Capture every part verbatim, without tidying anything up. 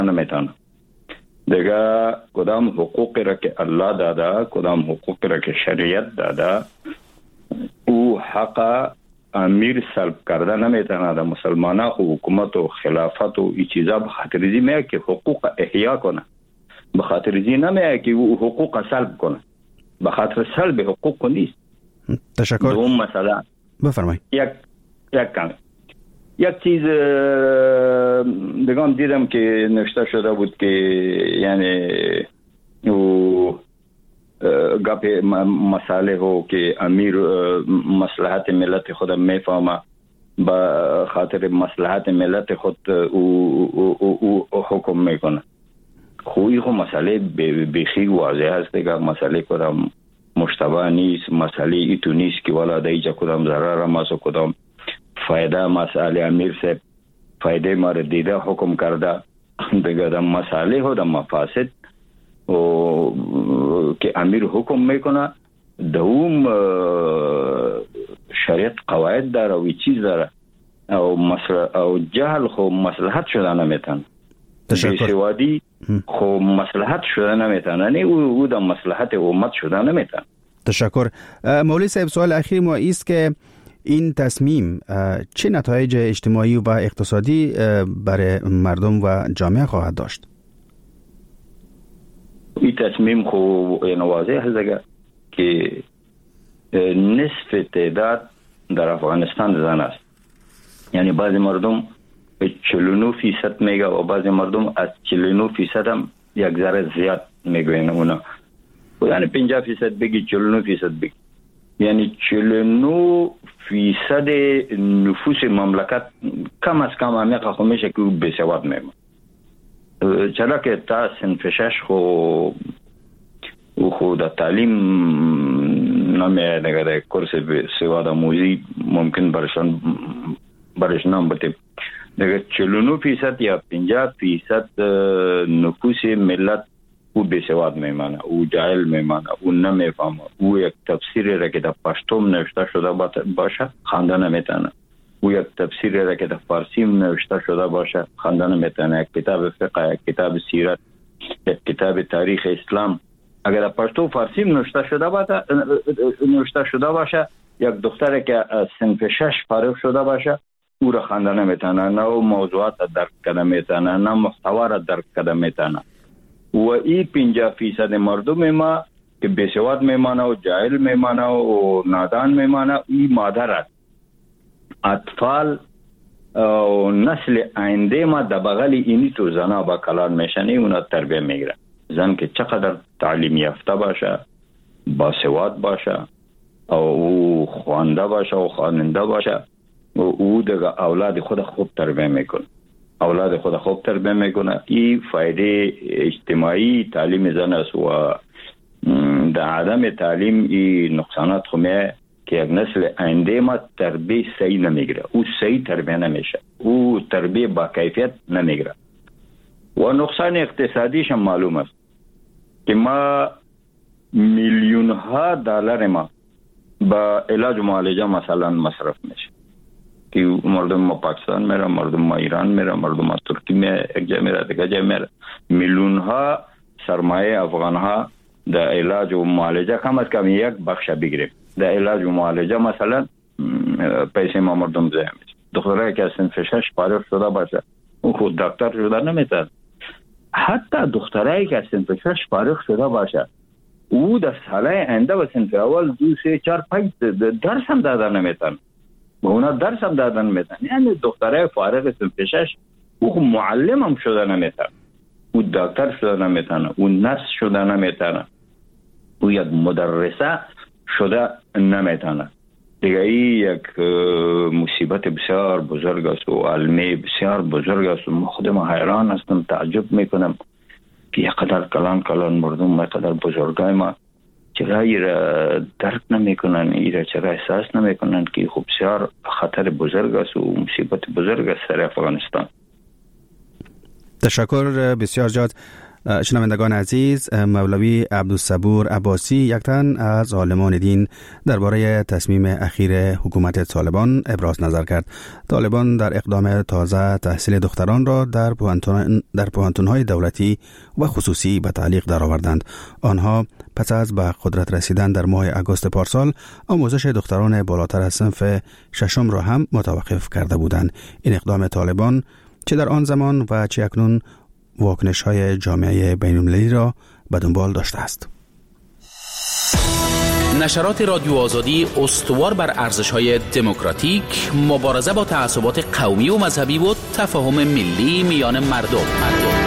نمیتونه. دیگه کدام حقوقی را که الله داده، کدام حقوقی را که شریعت داده، او حق امیر سلب کرده نمیتونه. در مسلمانان حکومت و خلافت و این چیزا به خاطر ازی میگه که حقوق احیا کنه، به خاطر ازی نمیگه که او حقوق سلب کنه. به خاطر سلب حقوق نیست. تشکر. دوم مثلا بفرمایید. یک یک کم یک چیز دیگه هم دیدم که نوشته شده بود که یعنی او گپ مسئله هو که امیر مصلحت ملت خود میفهمه، با خاطر مصلحت ملت خود او, او, او, او حکم میکنه. خوی خو مسئله بخی واضح هست که مسئله کدام مشتبه نیست، مسئله ایتو نیست که والا دیجا کدام ضرر ماست و کدام فایده. مسئله امیر صاحب فایده ما را دیده حکم کرده. دیگه در مسئله ها در مفاسد و که امیر حکم میکنه دوم شریعت قواعد داره و چیز داره او مسئله او جهل خو مصلحت شده نمیتن. بیسوادی خو مصلحت شده نمیتن، نه او او در مصلحت امت شده نمیتن. تشکر. مولوی صاحب سوال اخیر ما است که این تصمیم چه نتایج اجتماعی و اقتصادی برای مردم و جامعه خواهد داشت؟ این تصمیم خو یعنی واضح هست که نصف تعداد در افغانستان زن است. یعنی بعضی مردم چهل و نه فیصد میگه و بعضی مردم از چهل و نه فیصد هم یک ذره زیاد میگوین. اونا یعنی پنجاه فیصد بگی، چهل و نه فیصد بگی، یعنی چهل و نه فیصد نفوس مملکت کم از کم همیقه خو میشه که او بسواد میمون. چرا که تا صنف شش خو او خود تعلیم نمیه دیگه در کورس سواد آموزی ممکن برشان برشان بده دیگه. چهل و نه فیصد یا پنجاه فیصد نفوس ملت او بسواد میمانه، او جاهل میمانه، او نمیفهمه. او یک تفسیری را که در پشتوم نوشته شده باشه خوانده نمیتونه، او یک تفسیری را که در فارسی نوشته شده باشه خوانده نمیتونه. یک کتاب فقه، یک کتاب سیرت، یک کتاب تاریخ اسلام اگر در پشتو فارسی نوشته شده باشه نوشته شده باشه یک دختری که از صنف شش فارغ شده باشه او را خوانده نمیتونه، نه موضوعات را درک کنه میتونه، نه محتوا را درک کنه میتونه. و این پنجاه فیصد مردم ما که بیسواد میمانه و جاهل میمانه و نادان میمانه، این مادر اطفال و نسل آینده ما در بغل اینی تو زنا با کلان میشنه اونا تربیه میگیره. زن که چقدر تعلیم یافته باشه، باسواد باشه او خوانده باشه و خواننده باشه و او دیگه اولاد خود خوب تربیه میکنه، اولاد خود خوب تربیه میکنه. این فایده اجتماعی تعلیم زن است و در عدم تعلیم این نقصانات خمیه که یک نسل آینده ما تربیه صحیح نمیگیره، او صحیح تربیه نمیشه، او تربیه با کیفیت نمیگیره. و نقصان اقتصادیش هم معلوم است که ما میلیون ها دلار ما با علاج و معالجه مثلا مصرف میشه که مردم ما پاکستان میره، مردم ما ایران میره، مردم ما ترکی میره، یک جای میره دیگه جای میره. میلیون ها سرمایه افغان ها در علاج و معالجه کم از کم یک بخش بگیریم. در علاج و معالجه مثلا پیسه ما مردم ضایع میشه. دخترایی که از صنف شش فارغ شده باشه اون خود دکتر شده نمیتونه. حتی دخترایی که از صنف شش فارغ شده باشه او در ساله آینده و صنف اول دو سه چهار پنج درس هم دادن نمیتونه، به اونا درس هم دادن نمیتونه. یعنی دخترای فارغ صنف شش او معلم هم شده نمیتونه، او دکتر شده نمیتونه، او نرس شده نمیتونه، او یک مدرسه شده نمیتونه. دیگه این یک مصیبت بسیار بزرگ است و علمه بسیار بزرگ است و خودم حیران هستم، تعجب میکنم که یقدر کلان کلان مردم یقدر بزرگای ما چرا ایره درک نمیکنن، ایره چرا احساس نمیکنن که خب بسیار خطر بزرگ است و مصیبت بزرگ است در افغانستان. تشکر بسیار جاد شنوندگان عزیز، مولوی عبدالصبور عباسی یک تن از عالمان دین درباره تصمیم اخیر حکومت طالبان ابراز نظر کرد. طالبان در اقدام تازه تحصیل دختران را در پوهنتون در پوهنتون‌های دولتی و خصوصی به تعلیق درآوردند. آنها پس از به قدرت رسیدن در ماه آگوست پارسال آموزش دختران بالاتر از صنف ششم را هم متوقف کرده بودند. این اقدام طالبان چه در آن زمان و چه اکنون واکنش های جامعه بین‌المللی را به دنبال داشته است. نشرات رادیو آزادی استوار بر ارزش‌های دموکراتیک، مبارزه با تعصبات قومی و مذهبی و تفاهم ملی میان مردم. مردم.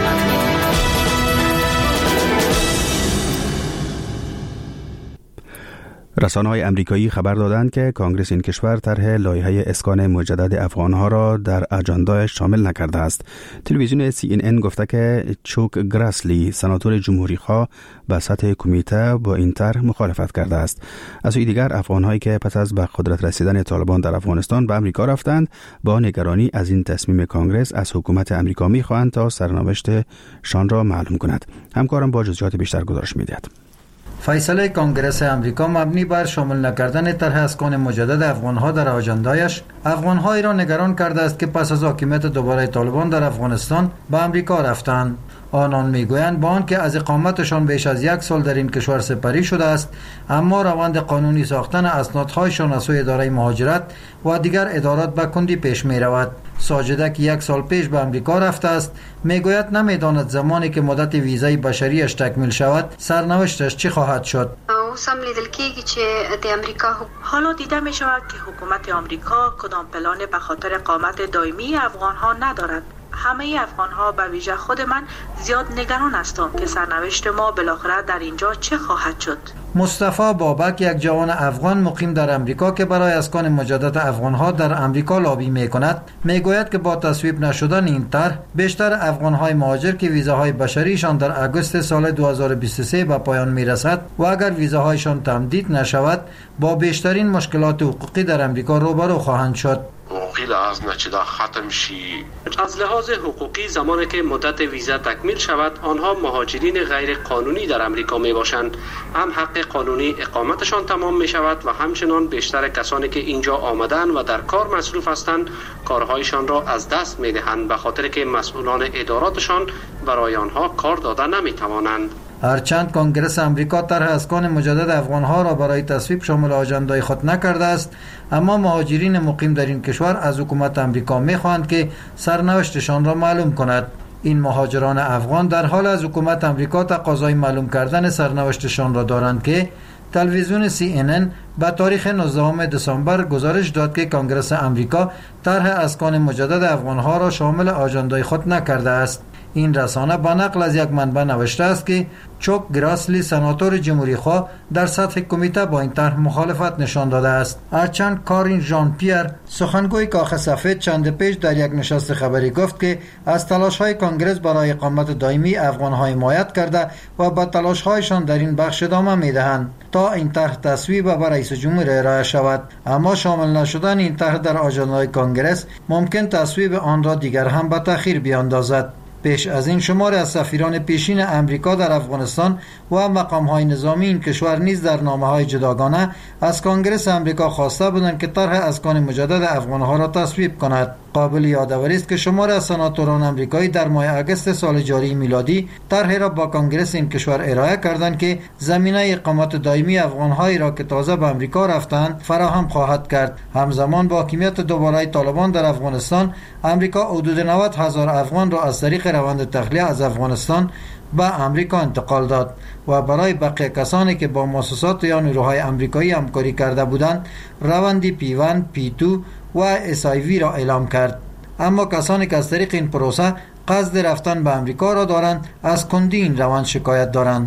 رسانه‌های امریکایی خبر دادند که کانگرس این کشور طرح لایحه اسکان مجدد افغان‌ها را در اجندایش شامل نکرده است. تلویزیون سی ان ان گفته که چوک گراسلی، سناتور جمهوری‌خواه، به سطح کمیته با این طرح مخالفت کرده است. از سوی دیگر افغان‌هایی که پس از به قدرت رسیدن طالبان در افغانستان به آمریکا رفتند، با نگرانی از این تصمیم کانگرس از حکومت آمریکا می‌خواهند تا سرنوشتشان را معلوم کند. همکارم با جزئیات بیشتر گزارش می‌دهد. فیصله کنگره امریکا مبنی بر شامل نکردن طرح اسکان مجدد افغانها در آجندایش افغانهایی را نگران کرده است که پس از حاکمیت دوباره طالبان در افغانستان به امریکا رفتند. آنان میگویند با آنکه از اقامتشان بیش از یک سال در این کشور سپری شده است، اما روند قانونی ساختن اسنادهایشان از سوی اداره مهاجرت و دیگر ادارات به کندی پیش می رود. ساجده که یک سال پیش به امریکا رفته است میگوید نمیداند زمانی که مدت ویزای بشریش تکمیل شود سرنوشتش چی خواهد شد. اوسم لیدل کیږي چې د امریکا حالا دیده می شود که حکومت آمریکا کدام پلان به خاطر اقامت دائمی افغان ها ندارد. همه افغان ها به ویژه خود من زیاد نگران هستم که سرنوشت ما بالاخره در اینجا چه خواهد شد. مصطفی بابک، یک جوان افغان مقیم در امریکا که برای اسکان مجدد افغان ها در امریکا لابی می کند، می گوید که با تصویب نشدن این طرح بیشتر افغان های مهاجر که ویزاهای بشریشان در آگوست سال دو هزار و بیست و سه به پایان می رسد و اگر ویزاهایشان تمدید نشود با بیشترین مشکلات حقوقی در امریکا روبرو خواهند شد. حقوقی لحاظ نچدا ختم شی. از لحاظ حقوقی زمانی که مدت ویزا تکمیل شود آنها مهاجرین غیر قانونی در امریکا می باشند، هم حق قانونی اقامتشان تمام می شود و همچنان بیشتر کسانی که اینجا آمدن و در کار مصروف هستند کارهایشان را از دست می دهند به خاطر که مسئولان اداراتشان برای آنها کار داده نمی توانند. هرچند کنگره امریکا طرح اسکان مجدد افغانها را برای تصویب شامل آجندای خود نکرده است، اما مهاجرین مقیم در این کشور از حکومت امریکا می‌خواهند که سرنوشتشان را معلوم کند. این مهاجران افغان در حال از حکومت امریکا تقاضای معلوم کردن سرنوشتشان را دارند که تلویزیون سی ان ان به تاریخ نوزدهم دسامبر گزارش داد که کنگره امریکا طرح اسکان مجدد افغانها را شامل آجندای خود نکرده است. این رسانه با نقل از یک منبع نوشته است که چوک گراسلی، سناتور جمهوری‌خواه، در سطح کمیته با این طرح مخالفت نشان داده است. هرچند کارین ژان پیر، سخنگوی کاخ سفید، چند پیش در یک نشست خبری گفت که از تلاش‌های کنگره برای اقامت دائمی افغان‌ها حمایت کرده و با تلاش‌هایشان در این بخش ادامه می‌دهند تا این طرح تصویب و رئیس جمهور ارائه شود. اما شامل نشدن این طرح در آژندای کنگره ممکن تصویب آن را دیگر هم به تأخیر بیاندازد. پیش از این شمار از سفیران پیشین امریکا در افغانستان و مقام‌های نظامی این کشور نیز در نامه‌های جداگانه از کنگره امریکا خواسته بودند که طرح اسکان مجدد افغان‌ها را تصویب کند. قابل یادآوری است که شمار از سناتوران امریکایی در ماه آگوست سال جاری میلادی طرحی را با کنگره این کشور ارائه کردند که زمینه اقامت دائمی افغان‌هایی را که تازه به امریکا رفتند فراهم خواهد کرد. همزمان با حاکمیت دوباره طالبان در افغانستان، امریکا حدود نود هزار افغان را از طریق روند تخلیه از افغانستان به امریکا انتقال داد و برای بقیه کسانی که با مؤسسات یا نیروهای امریکایی همکاری کرده بودند روندی پی ون، پی دو و اس آی وی را اعلام کرد. اما کسانی که از طریق این پروسه قصد رفتن به امریکا را دارند از کندی این روند شکایت دارند.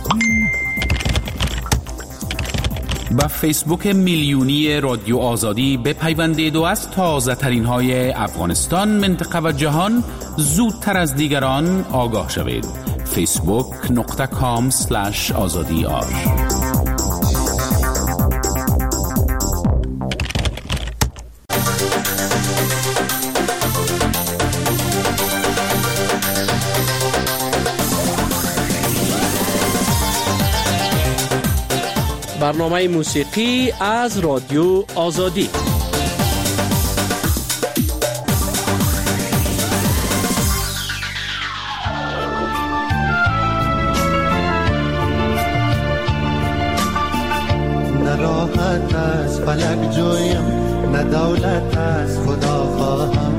با فیسبوک میلیونی رادیو آزادی بپیوندید و از تازه ترین های افغانستان، منطقه و جهان زودتر از دیگران آگاه شوید. فیسبوک نقطه کام سلش آزادی آر. برنامه موسیقی از رادیو آزادی. نه راحت از فلک جویم، نه دولت از خدا خواهم.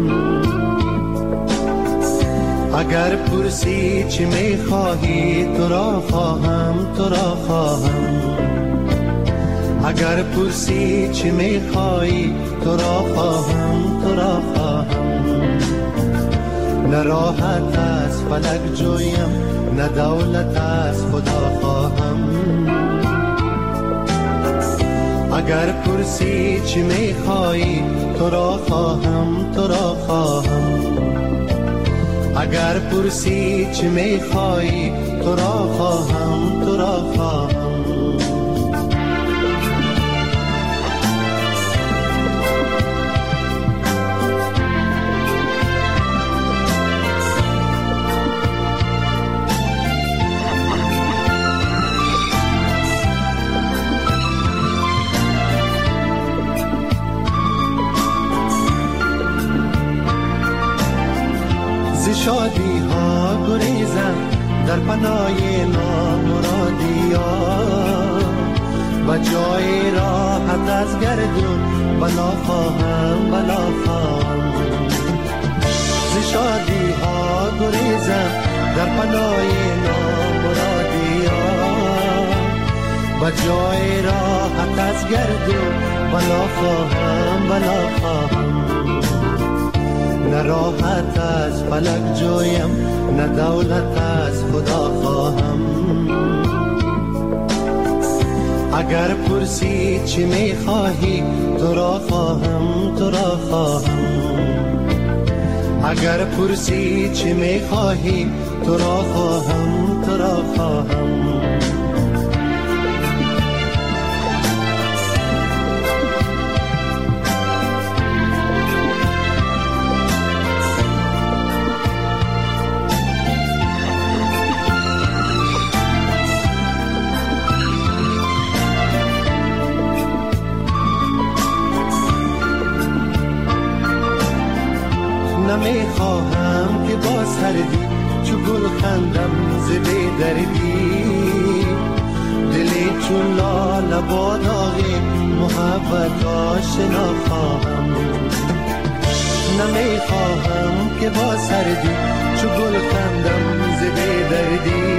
اگر پرسی چی میخواهی تو را خواهم، تو را خواهم. اگر پرسی چی میخواهی تو را خواهم، تو را خواهم. نه راحت از فلک جویم، نه دولت از خدا خواهم. اگر پرسی چی میخواهی تو را خواهم، تو را خواهم. اگر پرسی چی میخواهی تو را خواهم، تو را خواهم. شادی ها گریزم در پناه نامرادی ها، و جای راحت از گردون بلا خواهم، بلا خواهم. ز شادی ها گریزم در پناه نامرادی ها، و جای راحت از گردون بلا خواهم، بلا خواهم. نه راحت از فلک جویم، نه دولت از خدا خواهم. اگر پرسی چی میخواهی تو را خواهم، تو را خواهم. اگر پرسی چی میخواهی تو را خواهم، تو را خواهم. نمیخواهم که با سردی چو گل خندم ز بی دردی، دلی چون لاله با داغ محبت آشنا خواهم. نمیخواهم که با سردی چو گل خندم ز بی دردی،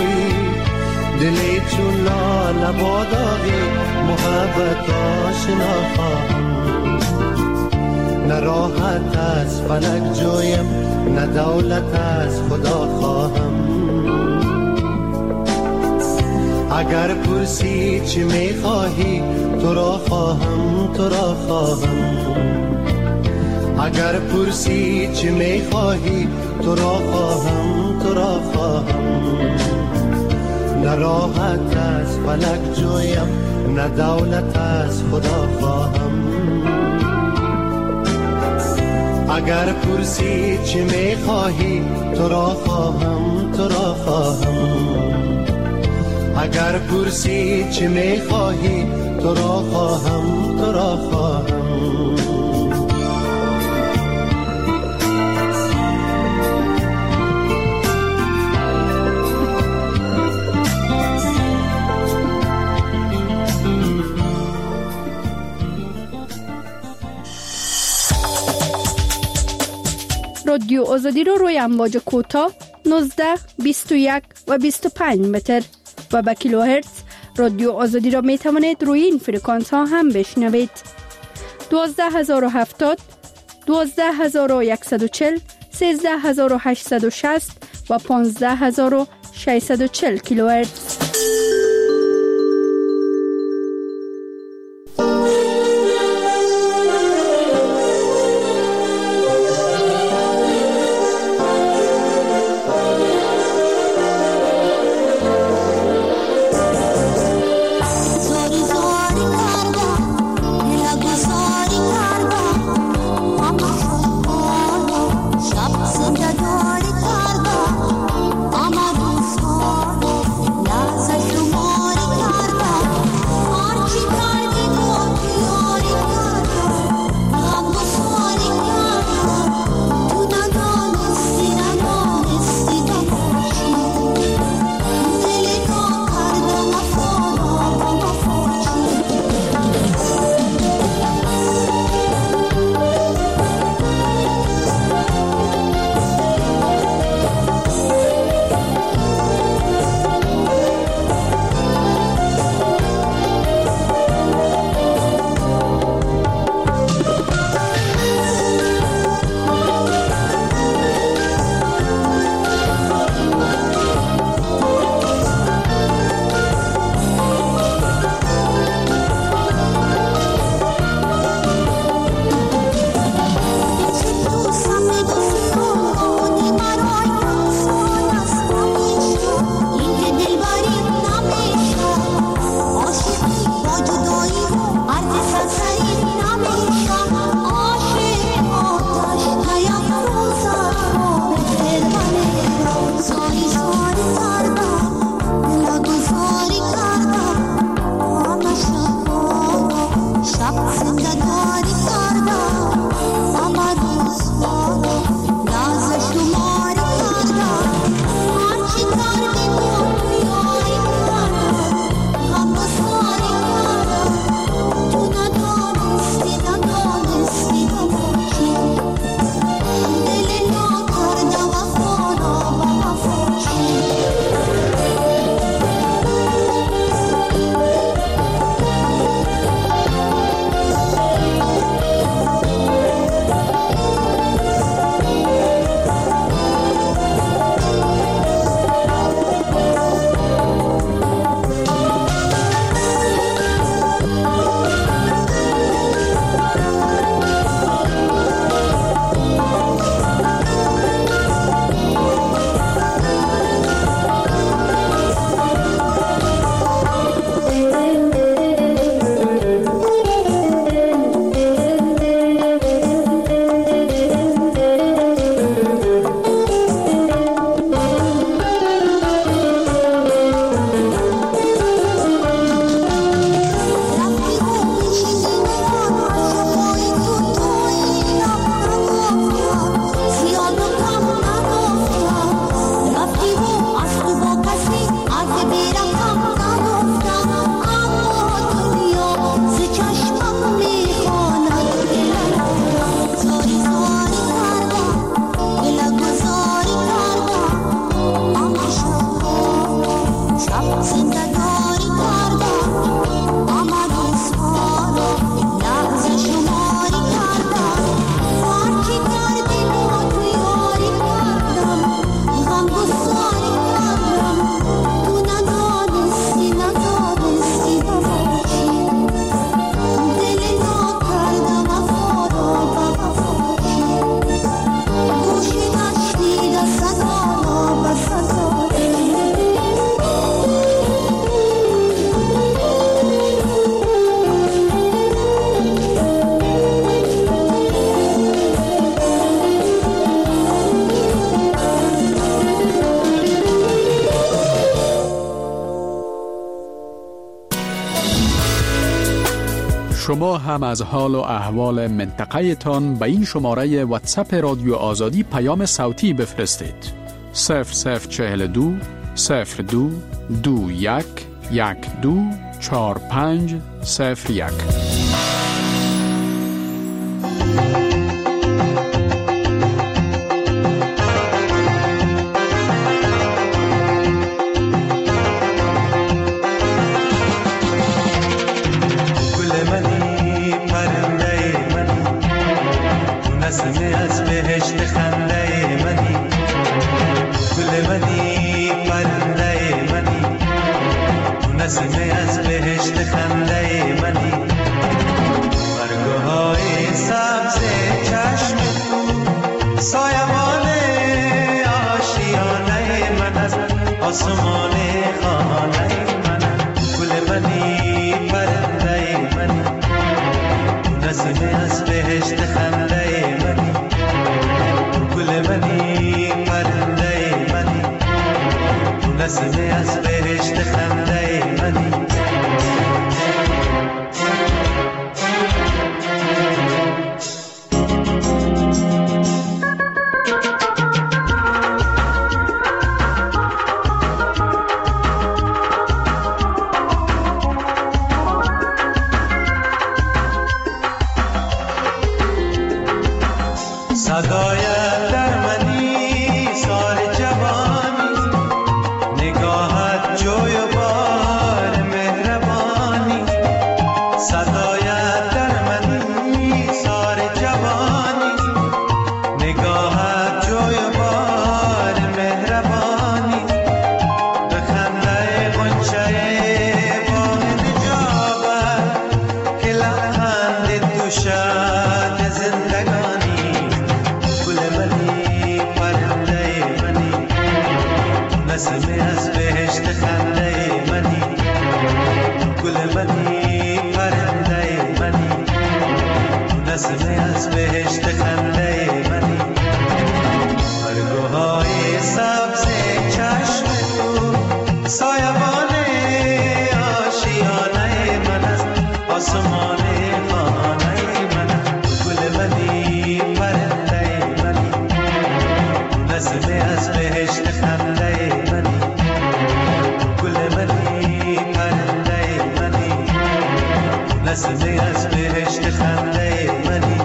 دلی چون لاله با داغ محبت آشنا خواهم. نه راحت از فلک جویم، نه دولت از خدا خواهم. اگر پرسی چی میخواهی تو را خواهم، تو را خواهم. اگر پرسی چی میخواهی تو را خواهم، تو را خواهم. نه راحت از فلک جویم، نه دولت از خدا خواهم. اگر پرسی چی میخواهی تو را خواهم، تو را خواهم. اگر پرسی چی میخواهی تو را خواهم، تو را خواهم. رادیو آزادی رو روی امواج کوتاه نوزده، بیست و یک و بیست و پنج متر و با کیلوهرتز رادیو آزادی را می توانید روی این فرکانس ها هم بشنوید. دوازده هزار و هفتاد، دوازده هزار و صد و چهل، سیزده هزار و هشتصد و شصت و پانزده هزار و ششصد و چهل کیلوهرتز. Such شما هم از حال و احوال منطقه تان به این شماره واتساپ رادیو آزادی پیام صوتی بفرستید. صفر صفر چهل و دو صفر دو دو یک یک دو چهار پنج صفر یک. آسمان خانه من، گل منی پرنده منی، نسیم از بهشت خنده منی، گل منی پرنده منی، نسیم از بهشت خنده منی. صدایت در منی سال جوانی، نگاهت جوی و بار مهربانی. صدایت در منی سال جوانی، نگاهت جوی و بار مهربانی. بخنده غنچه باغ نجابت که لبخند دوشت زندگانی. نسیم از بهشت خنده منی، گل منی پرنده منی، نسیم از بهشت خنده منی. برگوهای سبز چشم تو سایبان آشیانه من است، آسمان خانه من، گل منی پرنده منی، نسیم از بهشت خنده منی، گل منی پرنده منی، نسیم از بهشت خنده منی.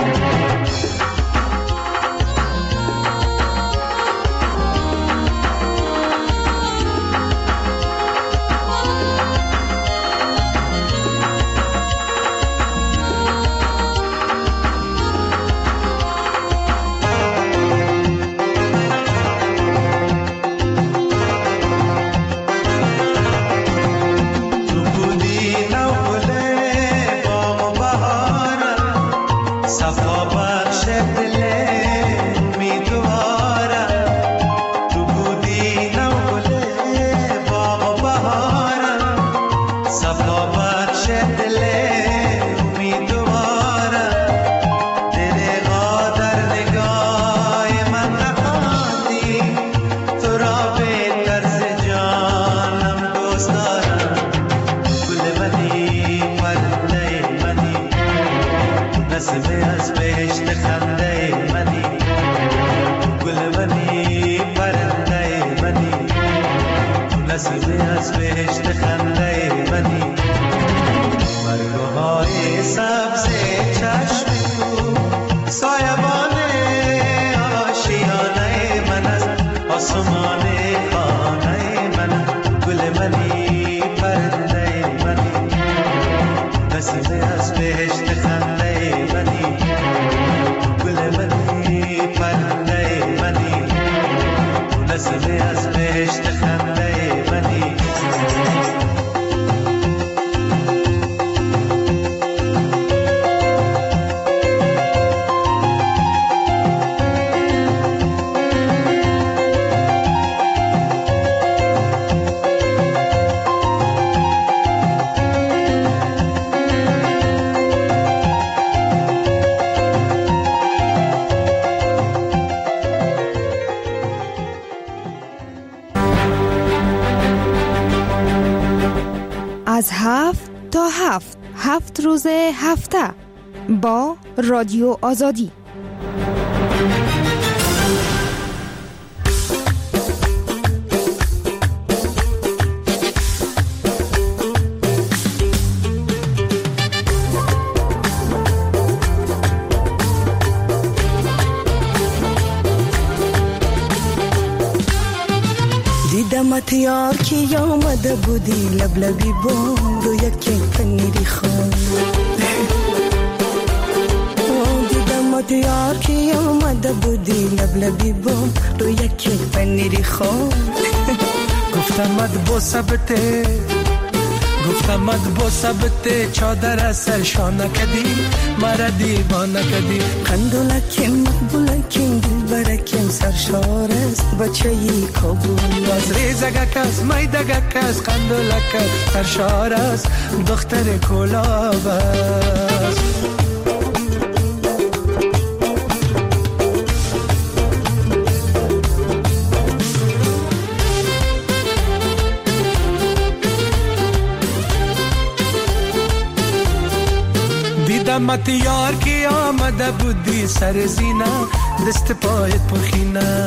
نسیم از بهشت خنده منی، گل منی پرنده منی، نسیم از بهشت خنده منی. برگوهای سبز چشم تو سایبان آشیانه من است، آسمان خانه من، گل منی پرنده منی، نسیم از بهشت خنده منی، گل منی پرنده منی، نسیم از بهشت خنده منی. از هفت تا هفت هفت روز هفته با رادیو آزادی. دیدمت یار کی آمده بودی لبلبی بام رو یک پنیری خان. دیدمت یار کی آمده بودی لبلبی بام رو یک پنیری خان. گفتمت با ثبته گفتمت با ثبته چادر سرشانه کدی مرا دیوانه کدی. قندولکم مقبولکم دلبرکم سرشار است بچه ای کابل. از ریزگک از میدگک از قندولک سرشار است دختر کلاب است. دیدمت یار کی آمده بودی سر زینه دست پایت پرخینه.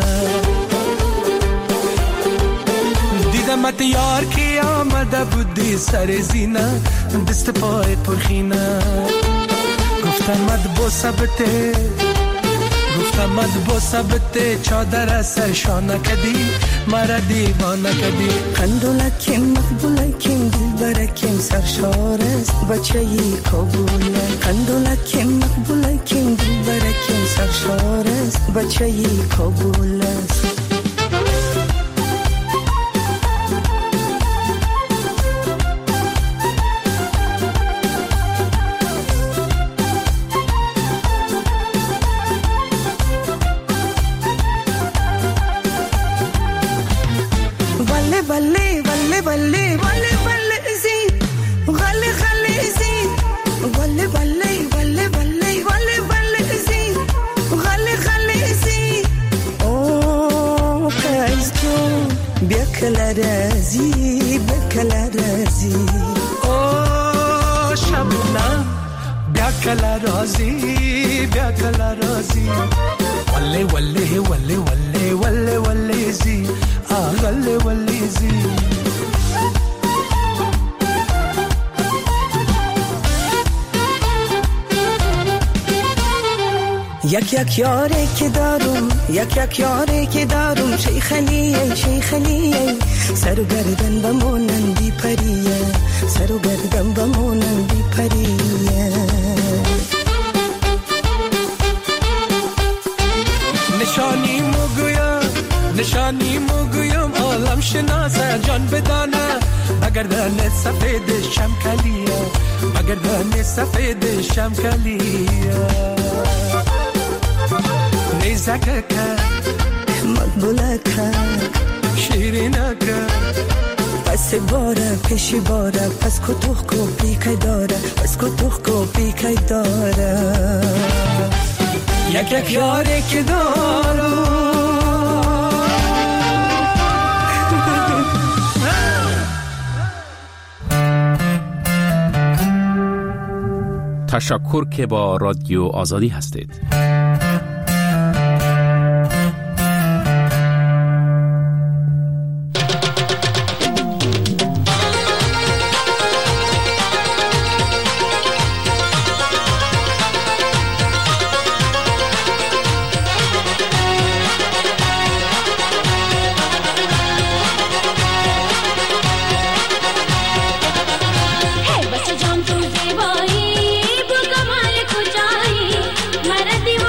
دیدمت یار کی آمده بودی سر زینه دست پایت پرخینه. گفتمت با ثبته گفتمت با ثبته چادر سرشانه کدی مرا دیوانه کدی. قندولکم مقبولکم دلبرکم سرشار است بچه ای کابل. قندولکم مقبولکم دلبرکم سرشار است بچه ای کابل است. بله بله بله بله بله زی غله غله زی بله بله بله بله بله بله زی غله غله زی. او کاز تو بیا کلا رازی بیا کلا رازی. او شبنم بیا کلا رازی بیا کلا رازی. وله وله وله وله وله وله زی آغله وله زی. یک یک یاری که دارم یک یک یاری که دارم شیخلیه شیخلیه. سر و گردن بمونن بی پریه سر و گردن بمونن بی پریه. نشانی مگویم نشانی مگویم عالم شناسه جان بدانه مگر دن سفید شمکلیه مگر دن سفید شمکلیه. نیزکه مقبوله که شیرینه که پس باره پیشی باره پس کتوخ کو پیکای داره پس کتوخ کو پیکای داره. یک یک یاری که دارم تشکر که با رادیو آزادی هستید. مرا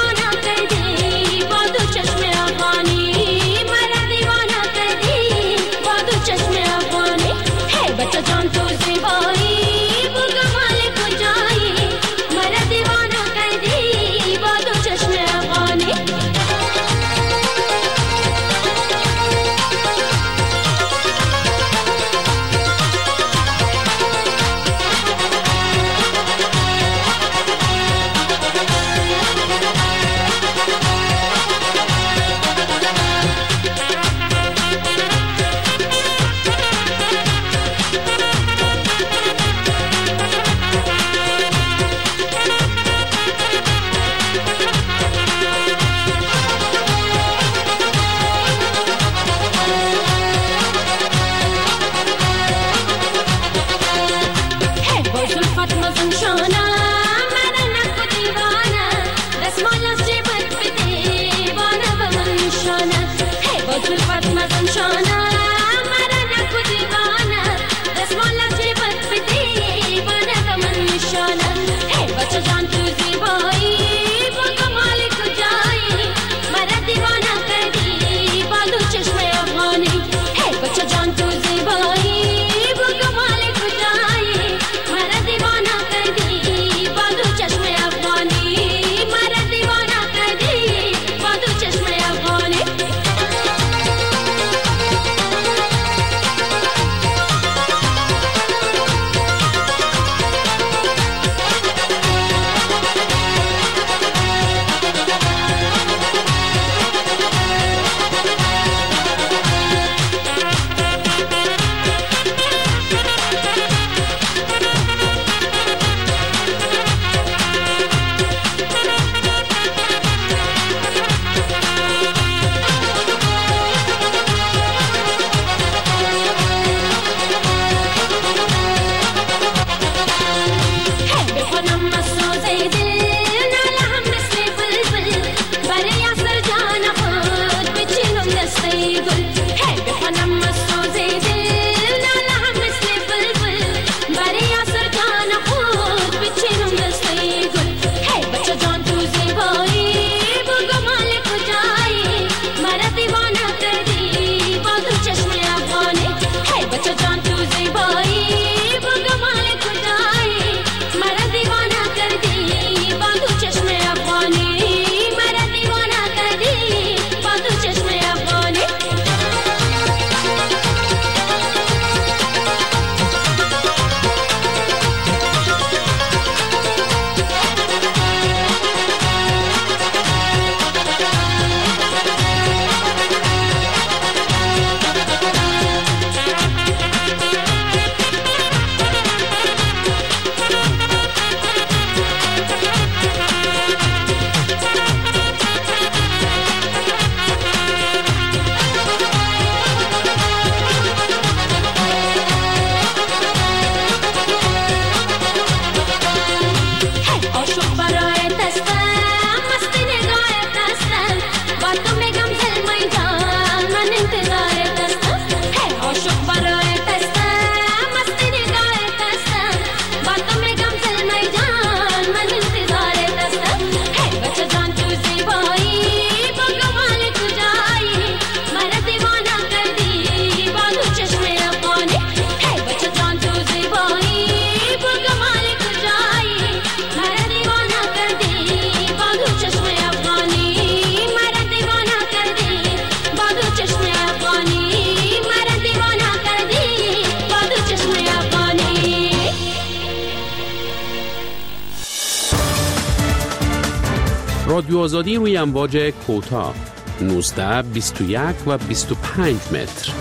رادیو آزادی روی امواج کوتاه نوزده بیست و یک و بیست و پنج متر.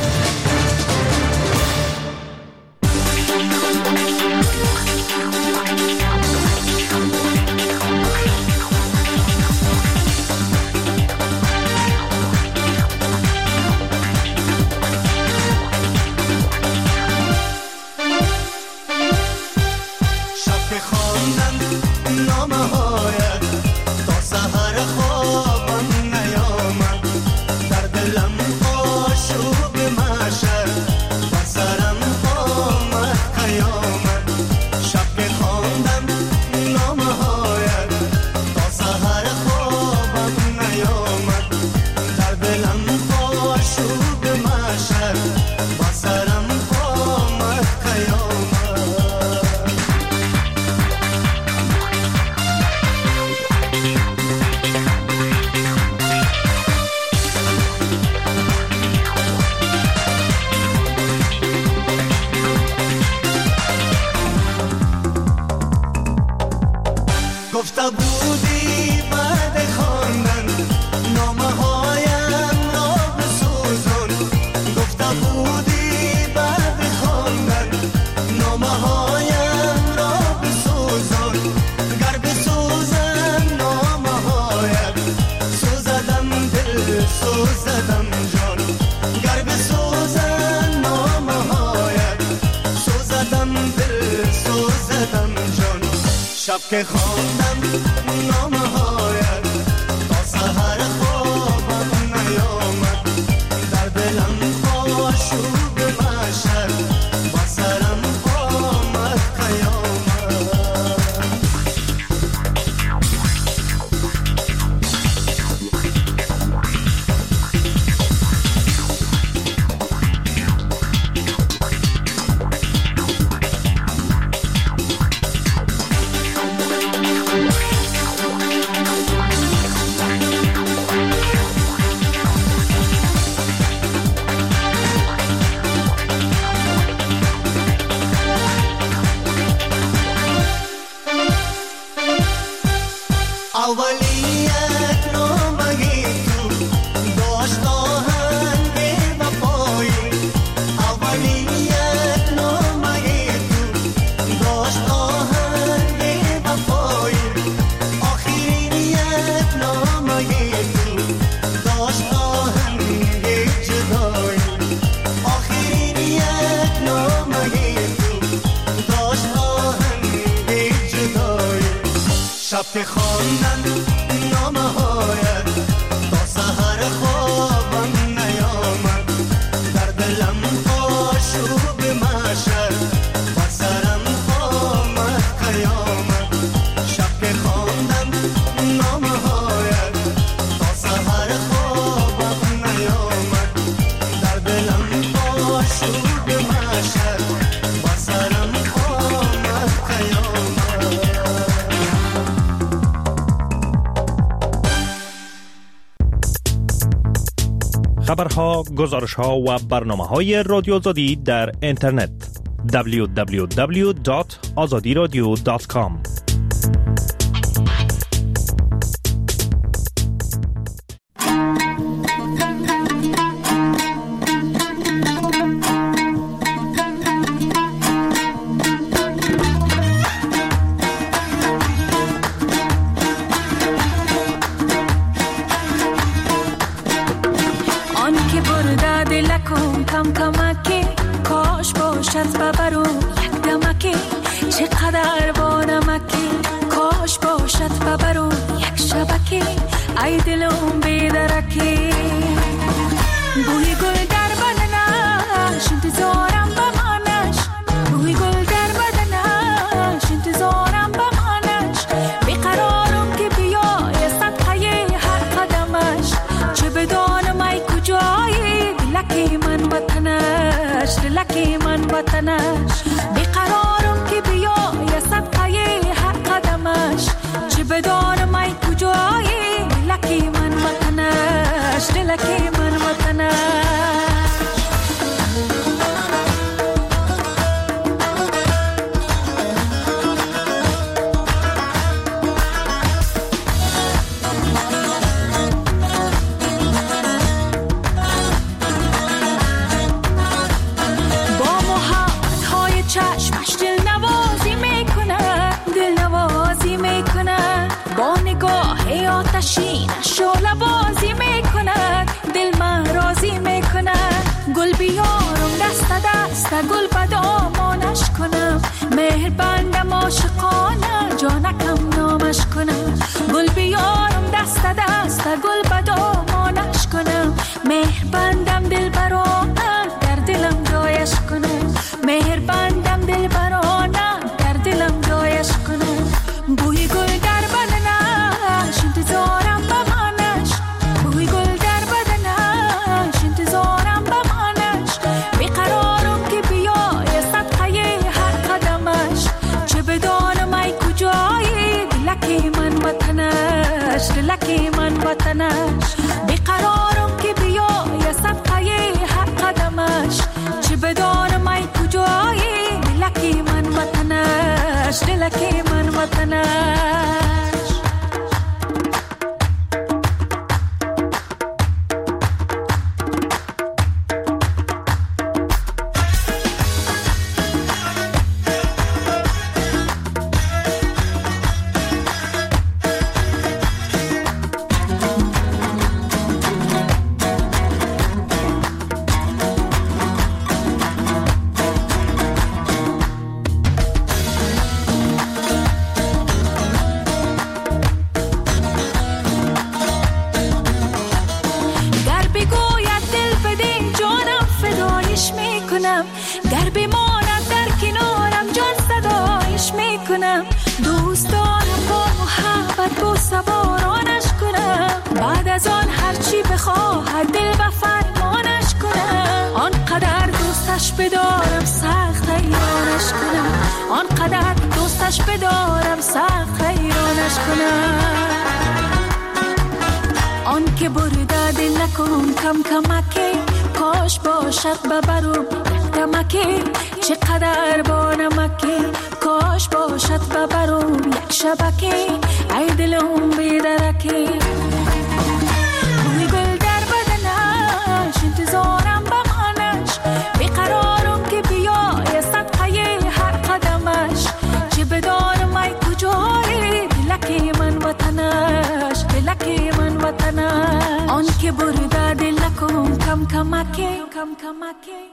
شب که خواندم نامه هایت تا سحر خوابم نیامد در دلم آشوب محشر با سرم آمد قیامت شب که خواندم نامه هایت تا سحر خوابم نیامد در دلم آشوب محشر با سرم آمد قیامت شب که خواندم نامه هایت تا سحر خوابم نیامد در دلم آشوب محشر با سرم آمد قیامت. خبرها، گزارش‌ها و برنامه‌های رادیو آزادی در اینترنت دبلیو دبلیو دبلیو دات آزادی رادیو دات کام. کم کمکی کاش باشد ببرو یک دمکی چقدر با نمکی کاش باشد ببرو یک شبکی ای دلم بیدرکی بوی گل در بدنش انتظارم بمانش بوی گل در بدنش انتظارم بمانش بیقرارم که بیای صدقه هر قدمش چه بدانم ای کجایی دلکی من وطنش دلکی من وطنش بیقرارم که بیای صدقه هر قدمش چه بدانم ای کجایی دلکی من وطنش دلکی من وطنش. بیارم دست دست گل بدامانش کنم، مهر بندم عاشقانه جانکم نامش کنم. گل بیارم دست دست گل بدامانش کنم، مهر بندم دل برانه در دلم جایش کنم، مهر بندم دل برانه در دلم جایش کنم. بوی گل در بدنش انتظارم بمانش، بوی گل در بدنش انتظارم بمانش. بیقرارم که بیای صدقه هر قدمش، چه بدانم ای کجایی دلکی من وطنش، دلکی من وطنش. بیقرارم که بیای صدقه هر قدمش، چه بدانم ای کجایی دلکی من وطنش، دلکی من وطنش. گر بماند در کنارم جان صدایش میکنم، دوست دارم با محبت با سوارانش کنم. بعد از آن هرچی بخواهد دل و فرمانش کنم، آنقدر دوستش بدارم سخت حیرانش کنم، آنقدر دوستش بدارم سخت حیرانش کنم. آن که برده دل نکن کم کمکی، کاش باشد ببرم کمکی، چقدر با نمکی، کاش باشد ببرم یک شبکی، ای دلم بیدرکی. بوی گل در بدنش انتظارم بمانش، بیقرارم که بیای صدقه هر قدمش، چه بدانم ای کجایی دلکی من وطنش، دلکی من وطنش. آن که برده دل نکن کم کمکی، کم کمکی.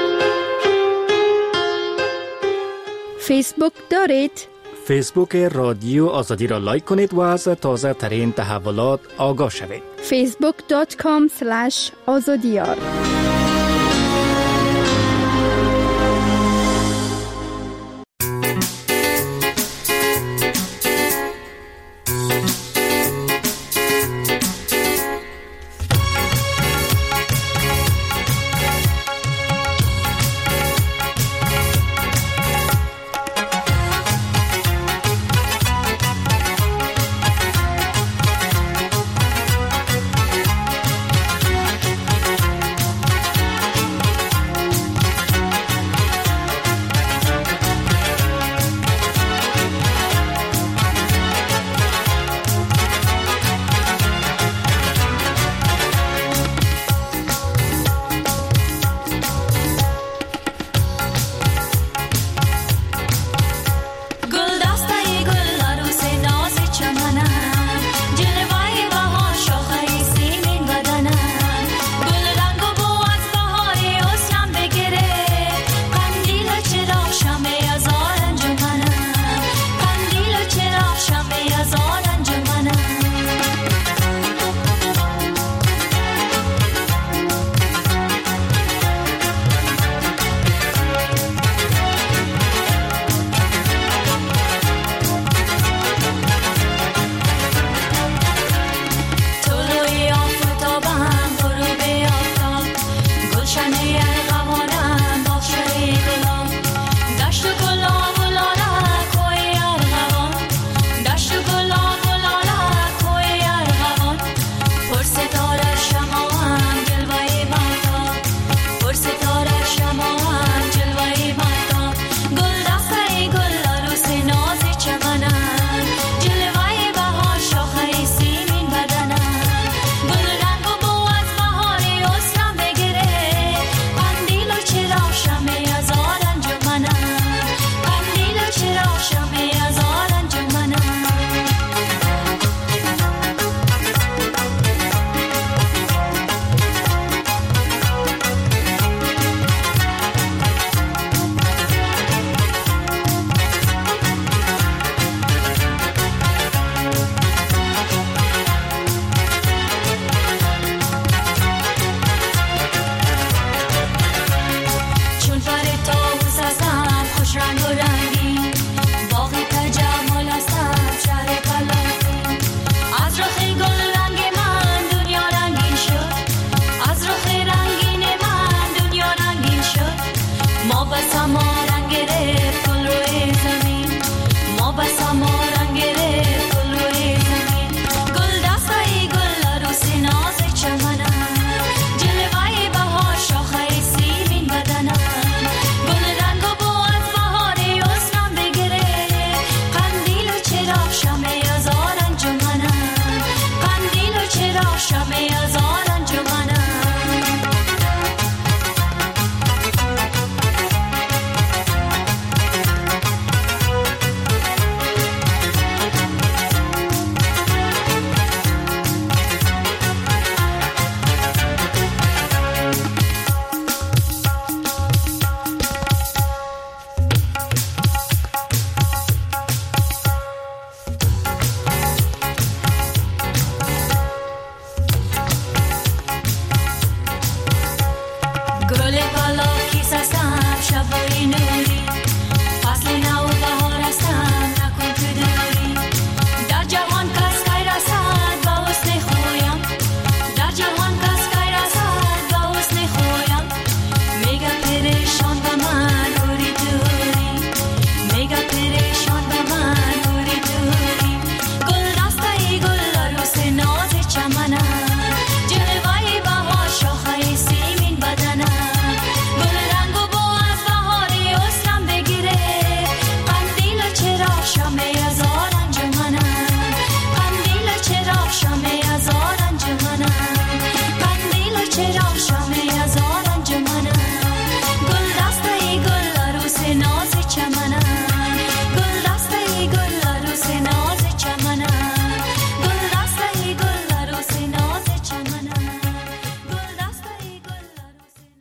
فیسبوک دارید؟ فیسبوک رادیو آزادی را لایک کنید و از تازه ترین تحولات آگاه شوید. فیسبوک دات کام سلش آزادیار.